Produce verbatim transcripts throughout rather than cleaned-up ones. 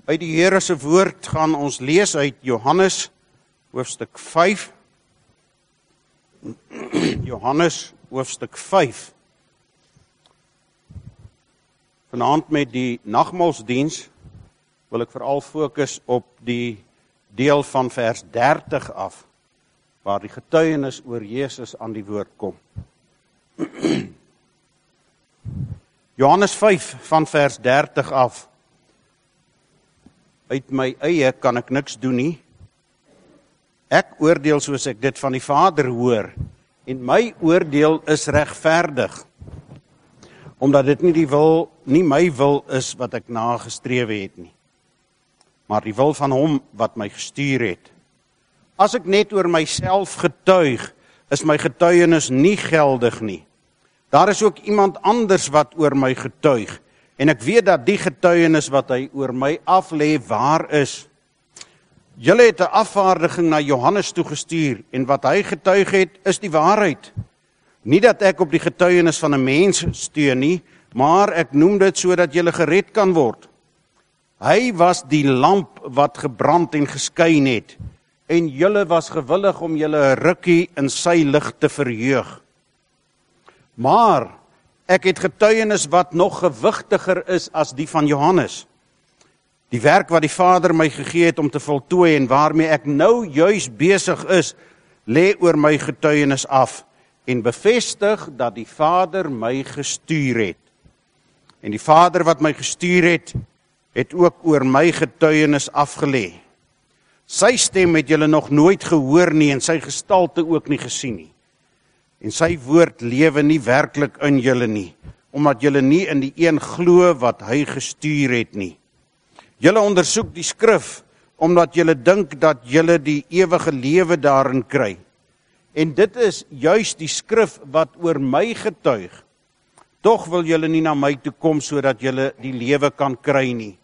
Uit die Here se woord gaan ons lees uit Johannes hoofstuk vyf. Johannes hoofstuk vyf. Vanaand met die nagmaalsdiens wil ek veral fokus op die deel van vers dertig af, waar die getuienis oor Jesus aan die woord kom. Johannes vyf van vers dertig af. Uit my eie kan ek niks doen nie. Ek oordeel soos ek dit van die Vader hoor, en my oordeel is regverdig, omdat dit nie die wil, nie my wil is wat ek nagestrewe het nie, maar die wil van hom wat my gestuur het. As ek net oor myself getuig, is my getuienis nie geldig nie. Daar is ook iemand anders wat oor my getuig, en ek weet dat die getuienis wat hy oor my aflê waar is. Julle het 'n afvaardiging na Johannes toegestuur, en wat hy getuig het, is die waarheid. Nie dat ek op die getuienis van 'n mens steun nie, maar ek noem dit sodat julle gered kan word. Hy was die lamp wat gebrand en geskyn het, en julle was gewillig om julle 'n rukkie in sy lig te verheug. Maar ek het getuienis wat nog gewigtiger is as die van Johannes. Die werk wat die Vader my gegee het om te voltooi en waarmee ek nou juis besig is, lê oor my getuienis af en bevestig dat die Vader my gestuur het. En die Vader wat my gestuur het, het ook oor my getuienis afgelê. Sy stem het julle nog nooit gehoor nie en sy gestalte ook nie gesien nie. En sy woord lewe nie werklik in julle nie, omdat julle nie in die een glo wat hy gestuur het nie. Julle ondersoek die skrif, omdat julle dink dat julle die ewige lewe daarin kry. En dit is juis die skrif wat oor my getuig. Tog wil julle nie na my toe kom, sodat julle die lewe kan kry nie.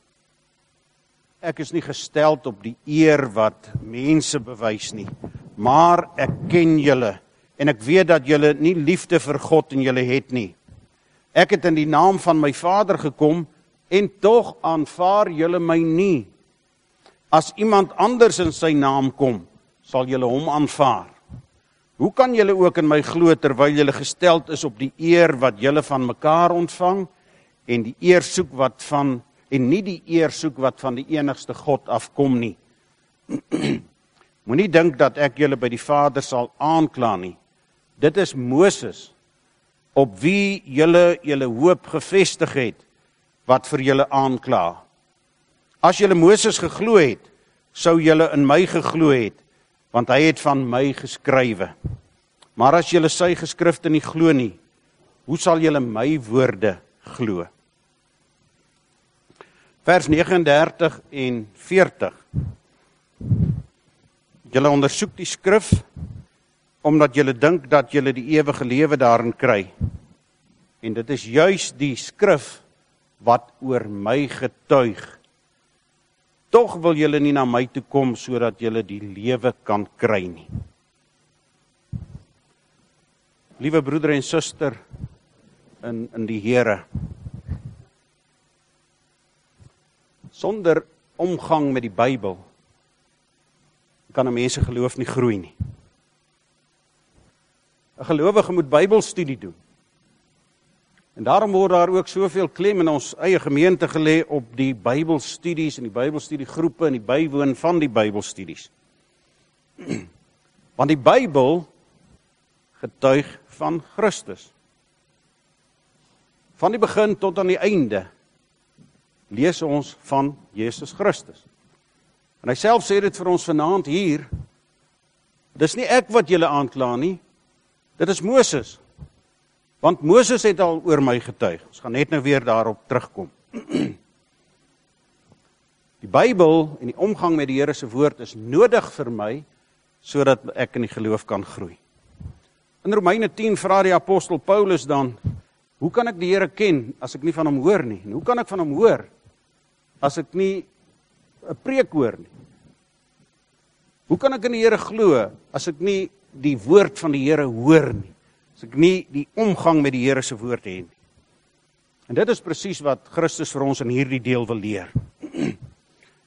Ek is nie gesteld op die eer wat mense bewys nie, maar ek ken julle, en ek weet dat julle nie liefde vir God in julle het nie. Ek het in die naam van my Vader gekom, en tog aanvaar julle my nie. As iemand anders in sy naam kom, sal julle hom aanvaar. Hoe kan julle ook in my glo, terwyl julle gesteld is op die eer wat julle van mekaar ontvang, en die eer soek wat van, en nie die eer soek wat van die enigste God afkom nie. Moenie dink dat ek julle by die Vader sal aankla nie. Dit is Moses, op wie julle julle hoop gevestig het, wat vir julle aankla. As julle Moses geglo het, sou julle in my geglo het, want hy het van my geskrywe. Maar as julle sy geskrifte nie glo nie, hoe sal julle my woorde glo? Vers negenendertig en veertig. Julle ondersoek die skrif, omdat julle dink dat julle die ewige lewe daarin kry. En dit is juis die skrif wat oor my getuig. Tog wil julle nie na my toe kom, sodat julle die lewe kan kry nie. Liewe broeder en suster in, in die Here, sonder omgang met die Bybel, kan 'n mens se geloof nie groei nie. 'n Gelowige moet Bybelstudie doen. En daarom word daar ook soveel klem in ons eie gemeente gelê op die Bybelstudies en die Bybelstudiegroepe en die bywoon van die Bybelstudies. Want die Bybel getuig van Christus. Van die begin tot aan die einde lees ons van Jesus Christus. En hy self sê dit vir ons vanaand hier, dis nie ek wat julle aankla nie, dit is Moses. Want Moses het al oor my getuig. Ons gaan net nou weer daarop terugkom. Die Bybel en die omgang met die Here se woord is nodig vir my, sodat ek in die geloof kan groei. In Romeine tien vra die apostel Paulus dan, hoe kan ek die Here ken as ek nie van hom hoor nie? En hoe kan ek van hom hoor as ek nie 'n preek hoor nie? Hoe kan ek in die Here glo as ek nie die woord van die Here hoor nie? As ek nie die omgang met die Here se woord het nie. En dit is presies wat Christus vir ons in hierdie deel wil leer.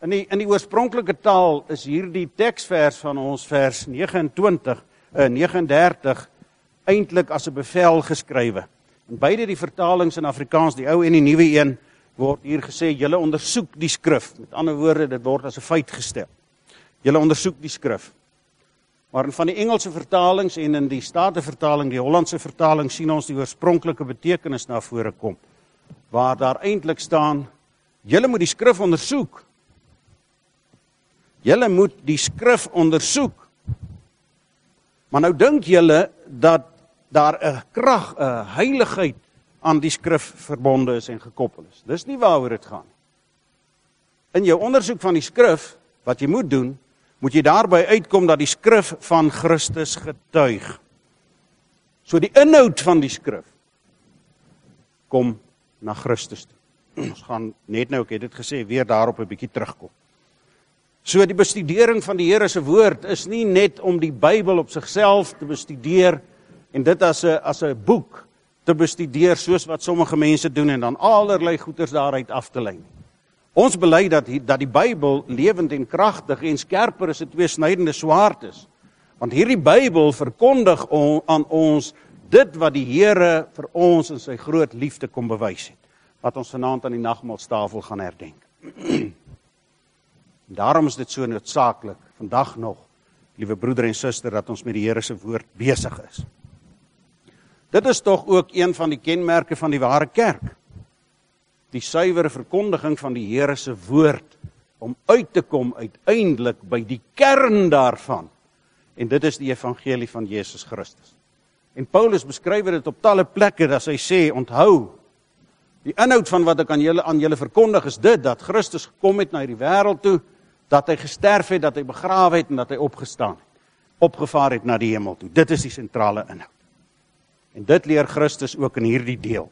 In die, in die oorspronklike taal is hierdie teksvers van ons vers negenentwintig, uh, negenendertig eintlik as 'n bevel geskrywe. In beide die vertalings in Afrikaans, die ou en die nuwe een, word hier gesê, julle ondersoek die skrif. Met ander woorde, dit word as 'n feit gestel. Julle ondersoek die skrif. Maar in van die Engelse vertalings en in die Statenvertaling, die Hollandse vertaling, sien ons die oorspronklike betekenis na vore kom. Waar daar eintlik staan, julle moet die skrif ondersoek. Julle moet die skrif ondersoek. Maar nou dink julle dat daar 'n krag, 'n heiligheid aan die skrif verbonde is en gekoppel is. Dis nie waaroor dit gaan. In jou ondersoek van die skrif, wat jy moet doen, moet jy daarby uitkom dat die skrif van Christus getuig. So die inhoud van die skrif kom na Christus toe. Ons gaan net nou, ek het dit gesê, weer daarop 'n bietjie terugkom. So die bestudering van die Here se woord is nie net om die Bybel op sigself te bestudeer en dit as 'n as 'n boek te bestudeer soos wat sommige mense doen en dan allerlei goeters daaruit af te lei. Ons bely dat die, dat die Bybel lewend en kragtig en skerper as 'n tweesnydende swaard is. Want hierdie Bybel verkondig on, aan ons dit wat die Here vir ons in sy groot liefde kom bewys het. Wat ons vanaand aan die nagmaaltafel gaan herdenk. Daarom is dit so noodsaaklik vandag nog, liewe broeder en suster, dat ons met die Here se woord besig is. Dit is tog ook een van die kenmerke van die ware kerk. Die suiwere verkondiging van die Here se woord, om uit te kom uiteindelik by die kern daarvan. En dit is die evangelie van Jesus Christus. En Paulus beskryf dit op talle plekke, dat hy sê, onthou, die inhoud van wat ek aan julle, aan julle verkondig is dit, dat Christus gekom het na hierdie wêreld toe, dat hy gesterf het, dat hy begrawe het en dat hy opgestaan het, opgevaar het na die hemel toe. Dit is die sentrale inhoud. En dit leer Christus ook in hierdie deel.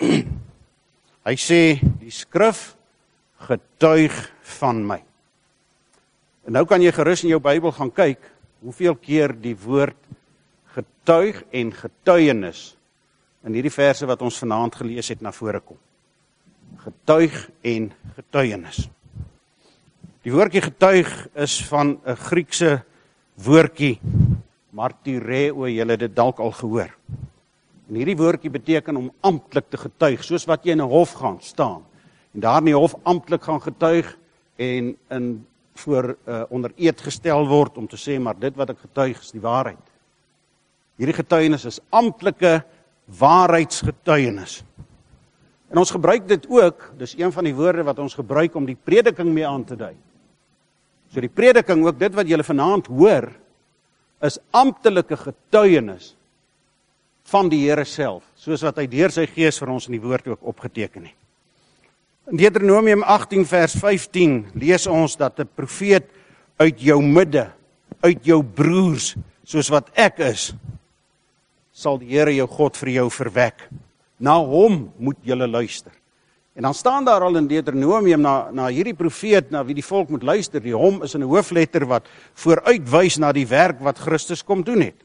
Hy sê, die skrif getuig van my. En nou kan jy gerus in jou Bybel gaan kyk, hoeveel keer die woord getuig en getuienis in hierdie verse wat ons vanaand gelees het na vore kom. Getuig en getuienis. Die woordjie getuig is van 'n Griekse woordjie, martyreo, julle het dit dalk al gehoor. En hierdie woordjie beteken om amptelik te getuig, soos wat jy in 'n hof gaan staan. En daar in die hof amptelik gaan getuig en in voor uh, onder eed gestel word om te sê, maar dit wat ek getuig is die waarheid. Hierdie getuienis is amptelike waarheidsgetuienis. En ons gebruik dit ook, dis een van die woorde wat ons gebruik om die prediking mee aan te dui. So die prediking, ook dit wat julle vanaand hoor, is amptelike getuienis van die Here self, soos wat hy deur sy gees vir ons in die woord ook opgeteken het. In Deuteronomium agttien vers vyftien lees ons dat 'n profeet uit jou midde, uit jou broers, soos wat ek is, sal die Here jou God vir jou verwek. Na hom moet julle luister. En dan staan daar al in Deuteronomium na, na hierdie profeet, na wie die volk moet luister. Die hom is in 'n hoofletter wat vooruitwys na die werk wat Christus kom doen het.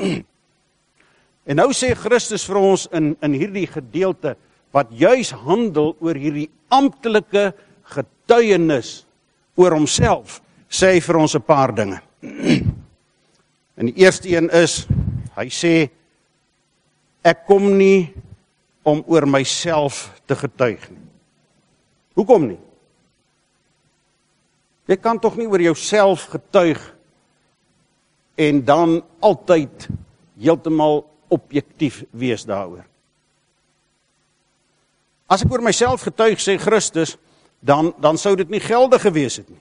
En nou sê Christus vir ons in, in hierdie gedeelte, wat juis handel oor hierdie amptelike getuienis oor homself, sê hy vir ons 'n paar dinge. En die eerste een is, hy sê, ek kom nie om oor myself te getuig nie. Hoekom nie? Jy kan tog nie oor jouself getuig en dan altyd heeltemal objektief wees daaroor. As ek oor myself getuig, sê Christus, dan, dan sou dit nie geldig gewees het nie.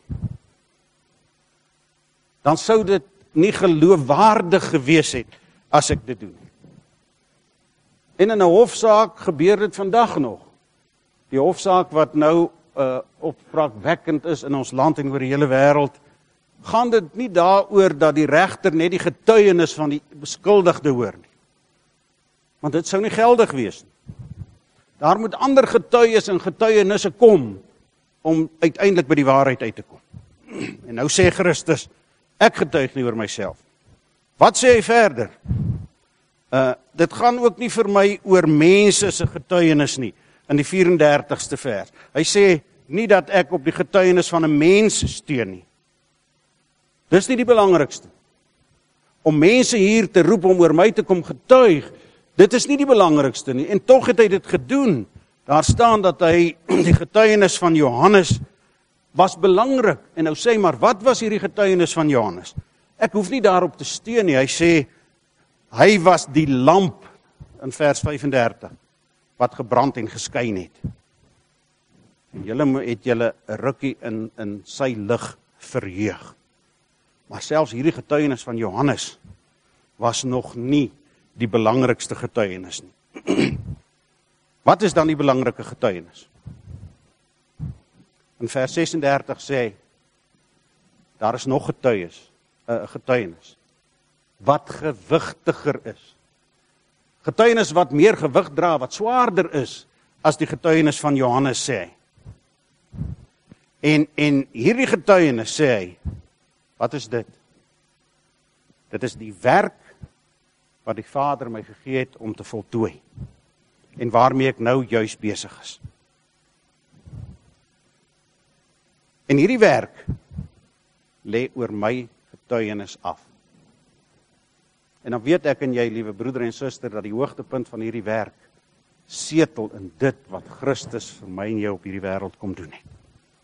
Dan sou dit nie geloofwaardig gewees het as ek dit doen. En in 'n hofsaak gebeur dit vandag nog. Die hofsaak wat nou uh, opspraakwekkend is in ons land en oor die hele wêreld, gaan dit nie daaroor dat die regter net die getuienis van die beskuldigde hoor nie. Want dit sou nie geldig wees nie. Daar moet ander getuies en getuienisse kom om uiteindelik by die waarheid uit te kom. En nou sê Christus, ek getuig nie oor myself. Wat sê hy verder? Uh, dit gaan ook nie vir my oor mense se getuienis nie, in die vyf en dertigste vers. Hy sê, nie dat ek op die getuienis van 'n mens steun nie. Dis nie die belangrikste. Om mense hier te roep om oor my te kom getuig, dit is nie die belangrikste nie. En tog het hy dit gedoen. Daar staan dat hy die getuienis van Johannes was belangrik. En nou sê hy, maar wat was hierdie getuienis van Johannes? Ek hoef nie daarop te steun nie. Hy sê, hy was die lamp, in vers vyf en dertig, wat gebrand en geskyn het. En julle het julle 'n rukkie in, in sy lig verheug. Maar selfs hierdie getuienis van Johannes was nog nie die belangrikste getuienis nie. Wat is dan die belangrike getuienis? In vers ses en dertig sê hy, daar is nog getuies, 'n getuienis, wat gewigtiger is. Getuienis wat meer gewig dra, wat swaarder is, as die getuienis van Johannes, sê hy. En, en hierdie getuienis, sê hy, wat is dit? Dit is die werk wat die Vader my gegee het om te voltooi. En waarmee ek nou juis besig is. En hierdie werk lê oor my getuienis af. En dan weet ek en jy, liewe broeder en suster, dat die hoogtepunt van hierdie werk setel in dit wat Christus vir my en jou op hierdie wêreld kom doen het.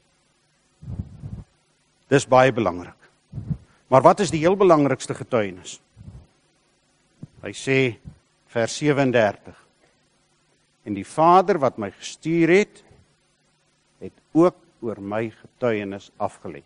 Dis baie belangrik. Maar wat is die heel belangrikste getuienis? Hy sê, vers sewe en dertig, en die Vader wat my gestuur het, het ook oor my getuienis afgelê.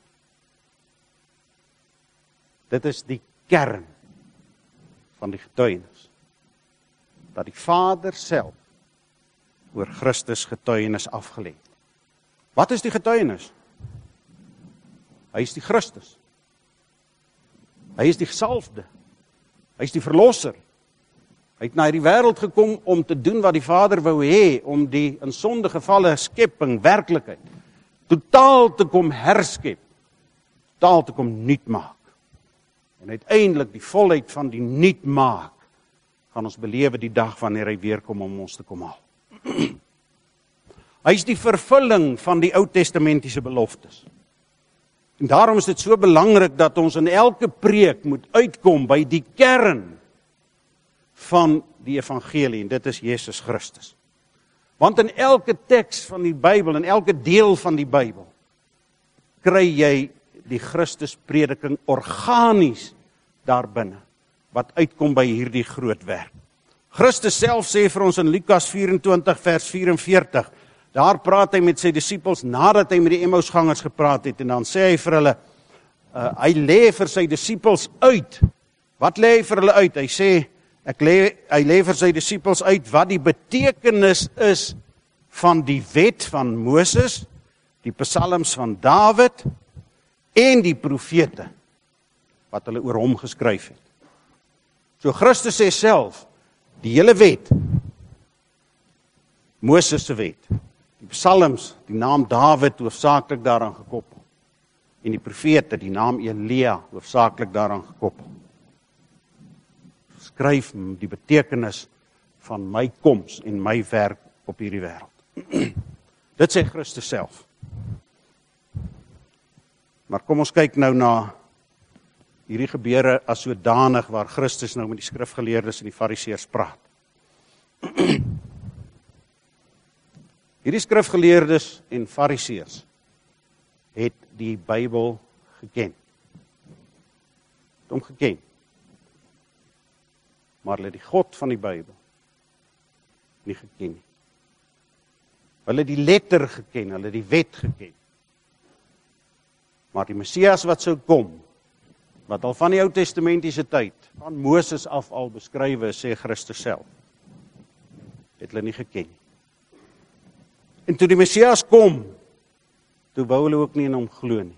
Dit is die kern van die getuienis, dat die Vader self oor Christus getuienis afgelê het. Wat is die getuienis? Hy is die Christus. Hy is die gesalfde. Hy is die verlosser. Hy het na hierdie wêreld gekom om te doen wat die Vader wou hê, om die in sonde gevalle skepping, werklikheid, totaal te kom herskep, totaal te kom nuut maak. En uiteindelik die volheid van die nuut maak, gaan ons belewe die dag wanneer hy weer kom om ons te kom haal. Hy is die vervulling van die Ou Testamentiese beloftes. En daarom is dit so belangrik dat ons in elke preek moet uitkom by die kern van die evangelie, en dit is Jesus Christus. Want in elke teks van die Bybel, in elke deel van die Bybel, kry jy die Christus prediking organies daarbinne, wat uitkom by hierdie groot werk. Christus self sê vir ons in Lukas vyf-en-twintig vers vyf-en-veertig, daar praat hy met sy disippels nadat hy met die Emmausgangers gepraat het, en dan sê hy vir hulle, uh, hy lê vir sy disippels uit. Wat lê hy vir hulle uit? Hy sê, ek lê, hy lê vir sy disippels uit wat die betekenis is van die wet van Moses, die psalms van Dawid en die profete wat hulle oor hom geskryf het. So Christus sê self, die hele wet, Moses se wet, die psalms, die naam Dawid hoofsaaklik daaraan gekoppel, en die profete, die naam Elia hoofsaaklik daaraan gekoppel. Skryf die betekenis van my koms en my werk op hierdie wêreld. Dit sê Christus self. Maar kom ons kyk nou na hierdie gebeure as sodanig waar Christus nou met die skrifgeleerdes en die fariseërs praat. Hierdie skrifgeleerdes en fariseërs het die Bybel geken. Het hom geken. Maar hulle die God van die Bybel nie geken nie. Hulle die letter geken, hulle die wet geken. Maar die Messias wat sou kom, wat al van die Ou Testamentiese tyd, van Moses af al beskrywe, sê Christus self, het hulle nie geken nie. En toe die Messias kom, toe wou hulle ook nie in hom glo nie.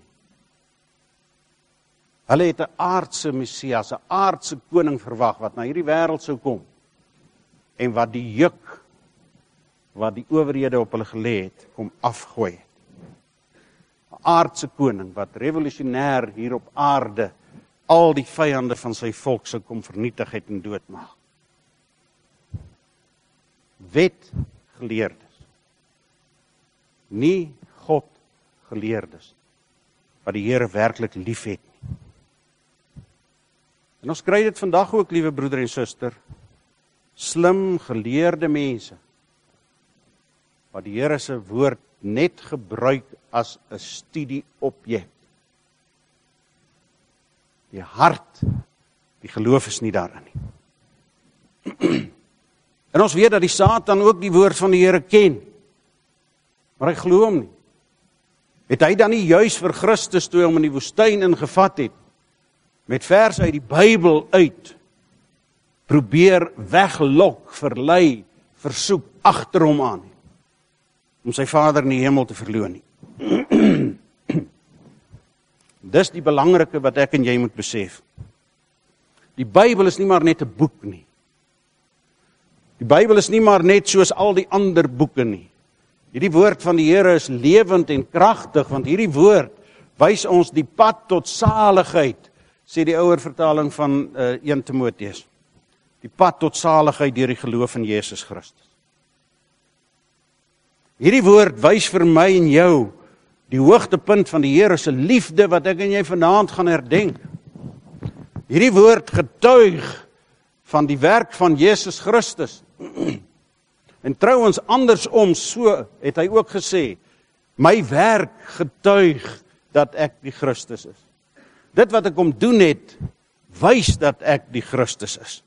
Hulle het 'n aardse Messias, 'n aardse koning verwag, wat na hierdie wêreld sou kom, en wat die juk, wat die owerhede op hulle gelê het, kom afgooi het. 'n Aardse koning, wat revolusionêr hier op aarde, al die vyande van sy volk sou kom vernietig het en doodmaak. Wetgeleerdes, nie God geleerdes wat die Here werklik liefhet nie. En ons kry dit vandag ook, liewe broeder en suster, slim, geleerde mense, wat die Here se woord net gebruik as 'n studieobjek. Die hart, die geloof is nie daarin nie. En ons weet dat die Satan ook die woord van die Here ken, maar hy glo hom nie. Het hy dan nie juis vir Christus toe hom in die woestyn ingevat het, met verse uit die Bybel uit, probeer weglok, verlei, versoek agter hom aan, om sy Vader in die hemel te verloon nie. Dis die belangrike wat ek en jy moet besef. Die Bybel is nie maar net 'n boek nie. Die Bybel is nie maar net soos al die ander boeke nie. Hierdie woord van die Here is lewend en kragtig, want hierdie woord wys ons die pad tot saligheid, sê die ouer vertaling van uh, Eerste Timoteus. Die pad tot saligheid deur die geloof in Jesus Christus. Hierdie woord wys vir my en jou die hoogtepunt van die Here se liefde wat ek en jy vanaand gaan herdenk. Hierdie woord getuig van die werk van Jesus Christus. En trouwens andersom, so het hy ook gesê, my werk getuig dat ek die Christus is. Dit wat ek kom doen het, wys dat ek die Christus is.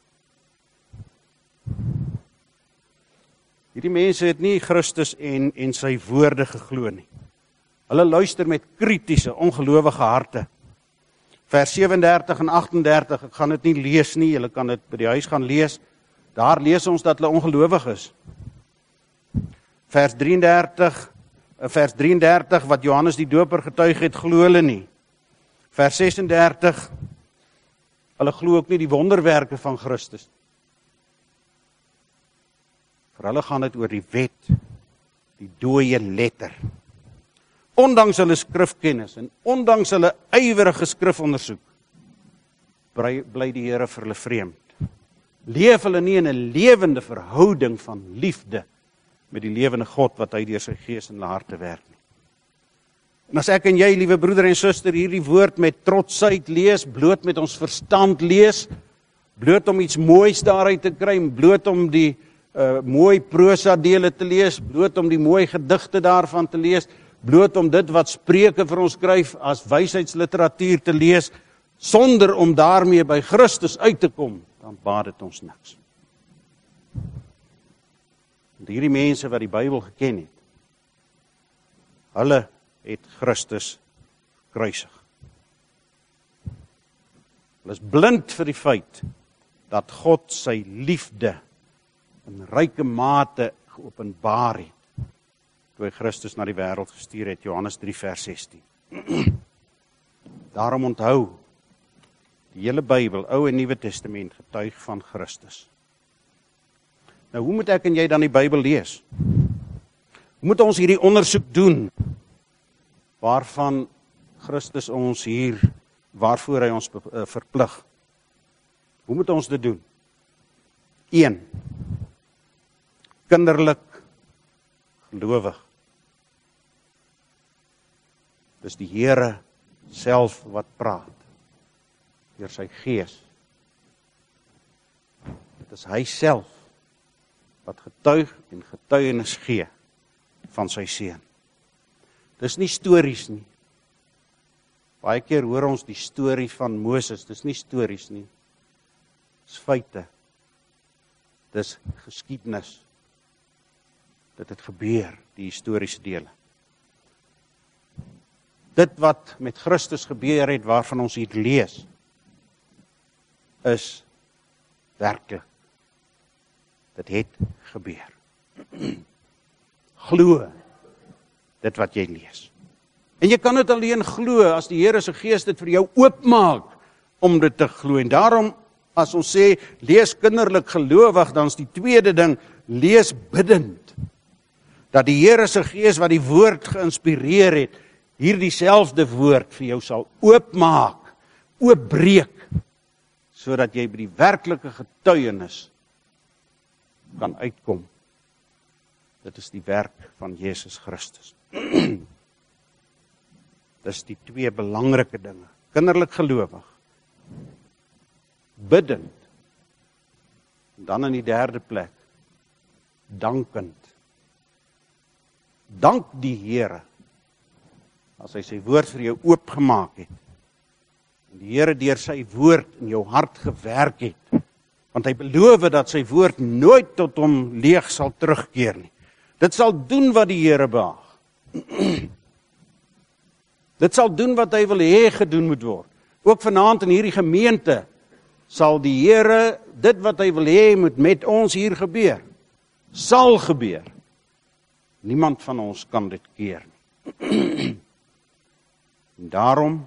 Hierdie mense het nie Christus en, en sy woorde geglo nie. Hulle luister met kritiese, ongelowige harte. Vers sewendertig en agtendertig, ek gaan dit nie lees nie, julle kan dit by die huis gaan lees. Daar lees ons dat hulle ongelowig is. Vers drieëndertig, vers drieëndertig, wat Johannes die Doper getuig het, glo hulle nie. Vers sesendertig, hulle glo ook nie die wonderwerke van Christus. Vir hulle gaan dit oor die wet, die dooie letter. Ondanks hulle skrifkennis en ondanks hulle ywerige skrifondersoek, bly, bly die Here vir hulle vreemd. Leef hulle nie in 'n lewende verhouding van liefde met die lewende God wat hy deur sy gees in hulle harte werk nie. En as ek en jy, liewe broeder en suster, hierdie woord met trotsheid lees, bloot met ons verstand lees, bloot om iets moois daaruit te kry, bloot om die uh, mooi prosa dele te lees, bloot om die mooi gedigte daarvan te lees, bloot om dit wat Spreuke vir ons skryf as wysheidsliteratuur te lees, sonder om daarmee by Christus uit te kom, dan baat dit ons niks. Want hierdie mense wat die Bybel geken het, hulle het Christus gekruisig. Hulle is blind vir die feit dat God sy liefde in ryke mate geopenbaar het, toe hy Christus na die wêreld gestuur het, Johannes drie vers sestien. Daarom onthou, die hele Bybel, Ou en Nuwe Testament, getuig van Christus. Nou, hoe moet ek en jy dan die Bybel lees? Hoe moet ons hierdie ondersoek doen, waarvan Christus ons hier, waarvoor hy ons verplig? Hoe moet ons dit doen? een. Kinderlik, gelowig. Dis die Here self wat praat, deur sy gees. Dit is hy self wat getuig en getuienis gee van sy seun. Dis nie stories nie. Baie keer hoor ons die storie van Moses, dis nie stories nie. Dis feite. Dis geskiedenis. Dit het gebeur, die historiese dele. Dit wat met Christus gebeur het, waarvan ons hier lees, is werklik. Dit het gebeur. Glo dit wat jy lees. En jy kan dit alleen glo as die Here se Gees dit vir jou oopmaak om dit te glo. En daarom, as ons sê, lees kinderlik gelowig, dan is die tweede ding, lees biddend. Dat die Here se Gees wat die woord geïnspireer het, hierdie selfde woord vir jou sal oopmaak, oopbreek, sodat jy by die werklike getuienis kan uitkom. Dit is die werk van Jesus Christus. Dis die twee belangrike dinge. Kinderlik gelowig, bidend, en dan in die derde plek, dankend. Dank die Here, as hy sy woord vir jou oopgemaak het, en die Here deur sy woord in jou hart gewerk het, want hy beloof dat sy woord nooit tot hom leeg sal terugkeer nie. Dit sal doen wat die Here behaag. Dit sal doen wat hy wil hê gedoen moet word. Ook vanaand in hierdie gemeente sal die Here dit wat hy wil hê moet met ons hier gebeur. Sal gebeur. Niemand van ons kan dit keer nie. En daarom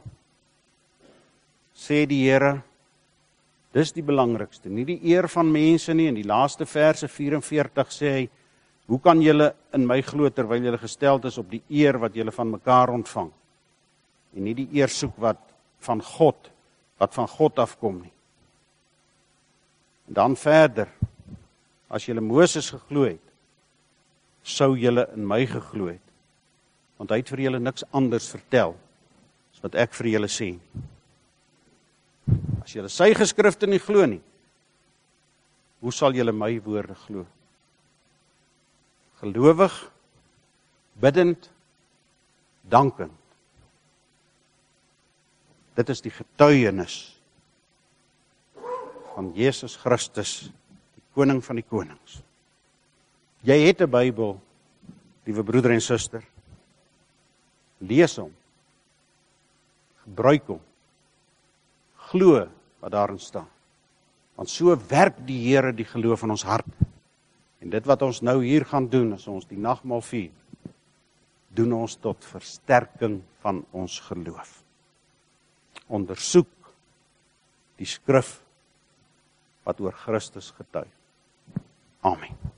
sê die Here, dis die belangrikste, nie die eer van mense nie. In die laaste verse vyf en veertig sê hy, hoe kan julle in my glo terwyl julle gesteld is op die eer wat julle van mekaar ontvang? En nie die eer soek wat van God, wat van God afkom nie. En dan verder, as julle Moses geglo het, sou julle in my geglo het. Want hy het vir julle niks anders vertel, as wat ek vir julle sê nie. As julle sy geskrifte nie glo nie, hoe sal julle my woorde glo? Gelowig, bidend, dankend. Dit is die getuienis van Jesus Christus, die koning van die konings. Jy het 'n Bybel, liewe broeder en suster. Lees hom. Gebruik hom. Glo wat daarin staan. Want so werk die Here die geloof in ons hart. En dit wat ons nou hier gaan doen, as ons die nagmaal vier, doen ons tot versterking van ons geloof. Ondersoek die skrif wat oor Christus getuig. Amen.